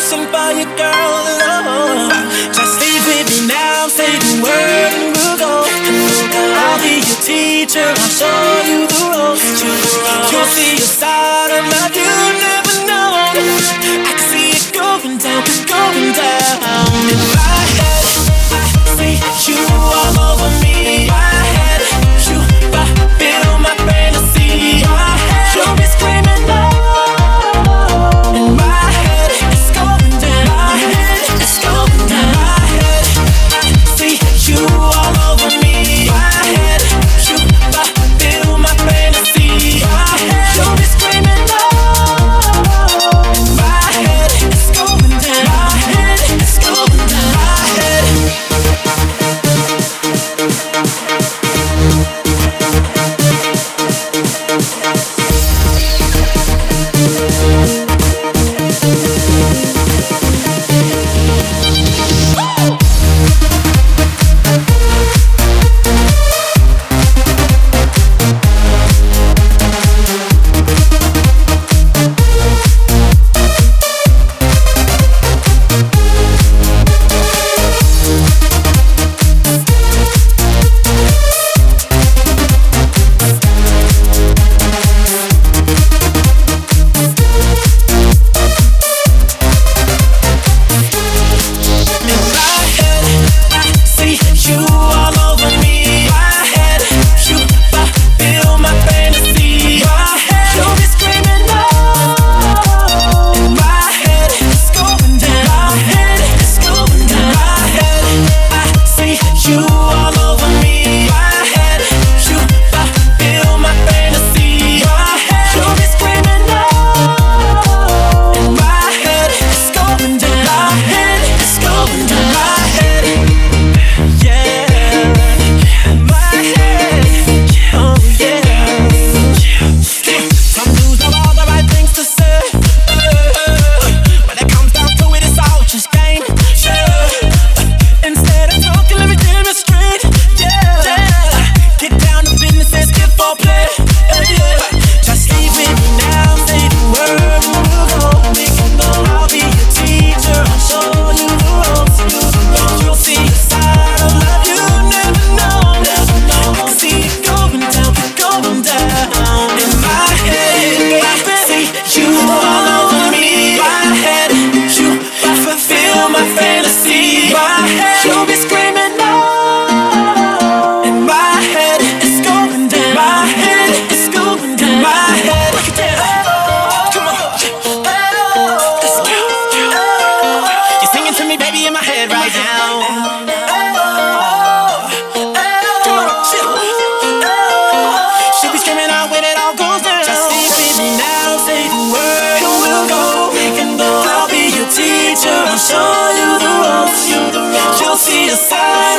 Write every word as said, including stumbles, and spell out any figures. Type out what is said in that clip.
sing for you, girl. Oh, just leave with me now, say the word and we'll go. I'll be your teacher, I'll show you the ropes. You'll see a side of love you never know. I can see it going down, going down. In my head, I see you all over me. My head, you fulfill my fantasy. My head, you'll be screaming no. In my head, it's going down. My head, it's going down. My head, I see you all over me. My head, you fulfill my fantasy. My head, you'll be screaming no. In my head, it's going down. My head, it's going down. My head. Show you the ropes, you'll see the sign.